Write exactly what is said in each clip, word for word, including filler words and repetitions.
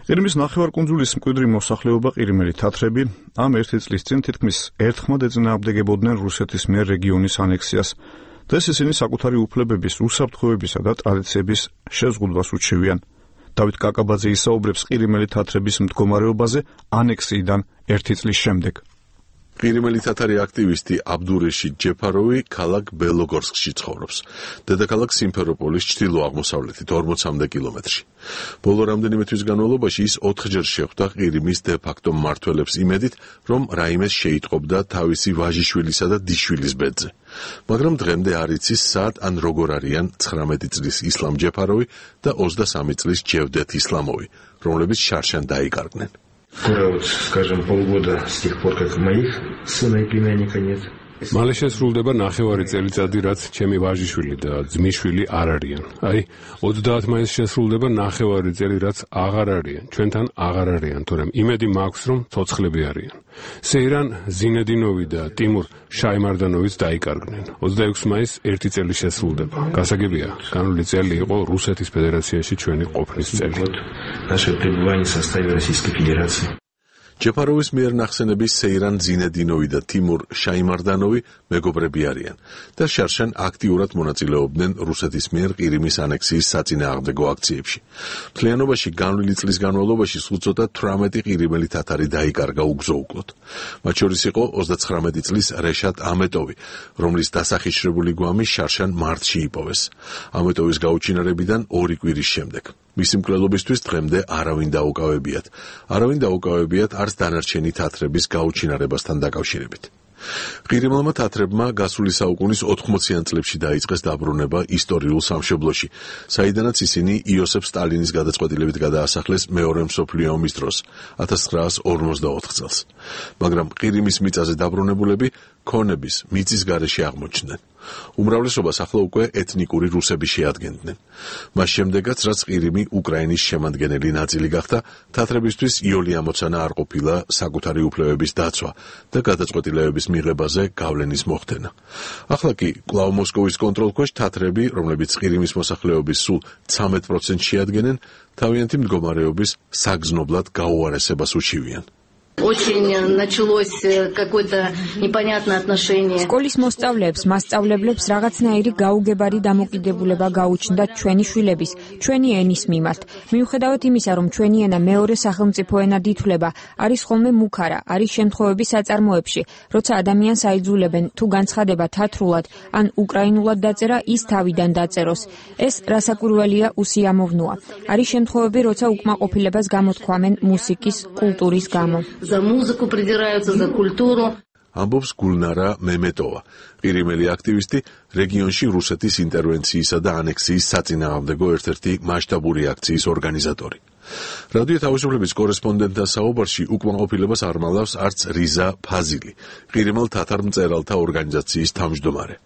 ყირიმის ნახევარკუნძულის მკვიდრი მოსახლეობა ყირიმელი თათრები ამ ერთი წლის წინ თითქმის ერთხმად ეწინააღმდეგებოდნენ რუსეთის მიერ რეგიონის ანექსიას. დღეს ისინი საკუთარი უფლებების, უსაფრთხოებისა და ტრადიციების შეზღუდვას უჩივიან. დავით კაკაბაძე ისაუბრებს ყირიმელი თათრების მდგომარეობაზე ანექსიიდან ერთი წლის შემდეგ. ყირიმელი თათარი აქტივისტი აბდურეშიდ ჯეფაროვი ქალაქ ბელოგორსკში ცხოვრობს. დედაქალაქ სიმფეროპოლის ჩრდილო-აღმოსავლეთით ორმოცამდე კილომეტრში. ბოლო რამდენიმე თვის განმავლობაში ის ოთხჯერ შეხვდა ყირიმის დე-ფაქტო მმართველებს იმედით, რომ რაიმეს შეიტყობდა თავისი ვაჟიშვილისა და დიშვილის ბედზე. მაგრამ დღემდე არ იცის სად ან როგორ არიან ცხრამეტი წლის ისლამ ჯეფაროვი და ოცდასამი წლის ჯევდეთ ისლამოვი, რომლებიც შარშან დაიკარგნენ. Скоро, вот, скажем, полгода с тех пор, как моих сына и племянника нет. მალე შესრულდება ნახევარი წელიწადი, რაც ჩემი ვაჟიშვილი და ძმისშვილი არ არიან. აი, ოცდაათ მაისს შესრულდება ნახევარი წელი, რაც აღარ არიან. ჩვენთან აღარ არიან, თორემ იმედი მაქვს, რომ ცოცხლები არიან. სეირან ზინედინოვი და ტიმურ შაიმარდანოვიც დაიკარგნენ. ოცდაექვსი მაისს ერთი წელი შესრულდება. გასაგებია, განვლილი წელი იყო რუსეთის ფედერაციაში ჩვენი ყოფნის წელი. Наше пребывание в составе Российской Федерации. ჯეფაროვის მიერ ნახსენების სეირან ზინედინოვი და ტიმურ შაიმარდანოვი მეგობრები არიან და შარშან აქტიურად მონაწილეობდნენ რუსეთის მიერ ყირიმის ანექსიის საწინააღმდეგო აქციებში. მთლიანობაში განვლილი წლის განმავლობაში სულ ცოტა თვრამეტი ყირიმელი თათარი დაიკარგა უგზო-უკლოდ. მათ შორის იყო ოცდაცხრამეტი წლის რეშატ ამეტოვი, რომლის დასახიშრებული გვამი შარშან მარტში იპოვეს. ამეტოვის გაუჩინარებიდან ორი კვირის შემდეგ. მისი მკვლელობისთვის დღემდე არავინ დაუკავებიათ. არავინ დაუკავებიათ არც დანარჩენი თათრების გაუჩინარებასთან დაკავშირებით. ყირიმელმა თათრებმა გასული საუკუნის ოთხმოციან წლებში დაიწყეს დაბრუნება ისტორიულ სამშობლოში, საიდანაც ისინი იოსებ სტალინის გადაწყვეტილებით გადაასახლეს მეორე მსოფლიო ომის დროს, ათას ცხრაას ორმოცდაოთხ წელს. მაგრამ ყირიმის მიწაზე დაბრუნებულები ქონების მიწის გარეშე აღმოჩნდნენ. უმრავლესობას ახლა უკვე ეთნიკური რუსები შეადგენდნენ. მას შემდეგაც, რაც ყირიმი უკრაინის შემადგენელი ნაწილი გახდა, თათრებისთვის იოლი ამოცანა არ ყოფილა საკუთარი უფლებების დაცვა და გადაწყვეტილებების მიღებაზე გავლენის მოხდენა. ახლა კი კვლავ მოსკოვის კონტროლქვეშ თათრები, რომლებიც ყირიმის მოსახლეობის სულ ცამეტ პროცენტს შეადგენენ, თავიანთი მდგომარეობის საგრძნობლად გაუარესებას უჩივიან. Очень началось какое-то непонятное отношение. სკოლის მოსწავლეებს, მასწავლებლებს რაღაცნაირი გაუგებარი დამოკიდებულება გაუჩნდათ ჩვენი შვილების, ჩვენი ენის მიმართ. მიუხედავად იმისა, რომ ჩვენი ენა მეორე სახელმწიფო ენად ითვლება, არის ხოლმე მუქარა, არის შემთხვევები საწარმოებში, როცა ადამიანს აიძულებენ თუ განცხადება თათრულად ან უკრაინულად დაწერა, ის თავიდან დაწეროს. ეს რასაკვირველია, უსიამოვნოა. არის შემთხვევები, როცა უკმაყოფილებას გამოთქვამენ მუსიკის, კულტურის გამო. За музыку придираются, за культуру. ამბობს გულნარა მემეტოვა, ყირიმელი აქტივისტი, რეგიონში რუსეთის ინტერვენციისა და ანექსიის საწინააღმდეგო ერთ-ერთი მასშტაბური აქციის ორგანიზატორი. რადიო თავისუფლების კორესპონდენტთან საუბარში უკმაყოფილებას არ მალავს არც რიზა ფაზილი, ყირიმელ თათარ მწერალთა ორგანიზაციის თავმჯდომარე.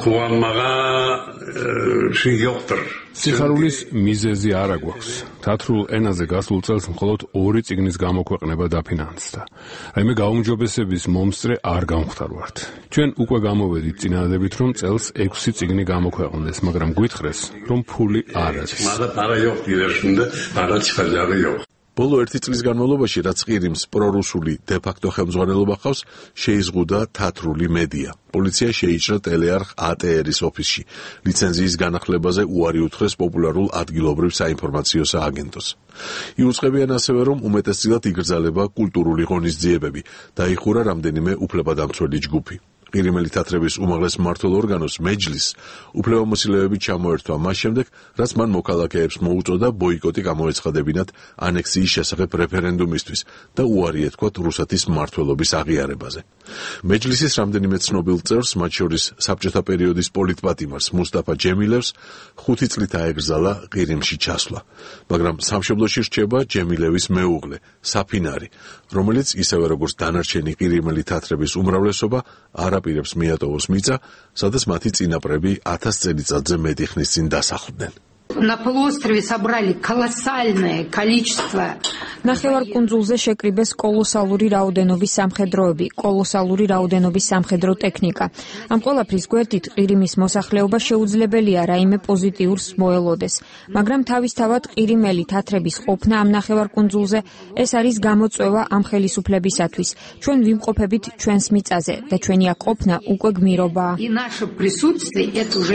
სიხარულის მიზეზი არ აგვაქვს. თათრულ ენაზე გასულ წელს მხოლოდ ორი წიგნის გამოქვეყნება დაფინანსდა. რაიმე გაუმჯობესების მომსწრე არ გამختარვართ. ჩვენ უკვე გამოვედით წინადადებით, რომ წელს ექვსი წიგნი გამოქვეყნდეს, მაგრამ გვითხრეს, რომ ფული არ არის. ბოლო ერთი წლის განმავლობაში, რაც ყირიმს პრორუსული დე-ფაქტო ხელმძღვანელობა ჰყავს, შეიზღუდა თათრული მედია. პოლიცია შეიჭრა ტელეარხ ა ტე ერის ოფისში. ლიცენზიის განახლებაზე უარი უთხრეს პოპულარულ ადგილობრივ საინფორმაციო სააგენტოს. იუწყებიან ასევე, რომ უმეტესწილად იგრძალება კულტურული ღონისძიებები, დაიხურა რამდენიმე უფლებადამცველი ჯგუფი. ყირიმელი თათრების უმაღლეს მმართველ ორგანოს მეჯლისს უფლებამოსილეები ჩამოერთვა მას შემდეგ, რაც მან მოქალაქეებს მოუწოდა ბოიკოტი გამოეცხადებინათ ანექსიის შესახებ რეფერენდუმისთვის და უარი ეთქვათ რუსეთის მმართველობის აღიარებაზე. მეჯლისის რამდენიმე ცნობილ წევრს, მათ შორის საბჭოთა პერიოდის პოლიტპატიმარს მუსტაფა ჯემილევს, ხუთი წლით აეგრძალა ყირიმში ჩასვლა, მაგრამ სამშობლოში რჩება ჯემილევის მეუღლე, საფინარი, რომელიც ისევე როგორც დანარჩენი ყირიმელი თათრების უმრავლესობა არ აპირებს მიატოვოს მიწა, სადაც მათი წინაპრები ათას წელიწადზე მეტი ხნის წინ დასახლდნენ. На полуострове собрали колоссальное количество. ნახევარკუნძულზე შეკრიბეს კოლოსალური რაოდენობის სამხედროები, კოლოსალური რაოდენობის სამხედრო ტექნიკა. ამ ყველაფრის გვერდით ყირიმის მოსახლეობა შეუძლებელია რაიმე პოზიტიურს მოელოდეს, მაგრამ თავისთავად ყირიმელი თათრების ყოფნა ამ ნახევარკუნძულზე ეს არის გამოწვევა ამ ხელისუფლებისათვის. ჩვენ ვიმყოფებით ჩვენს მიწაზე და ჩვენი აქ ყოფნა უკვე გმირობაა.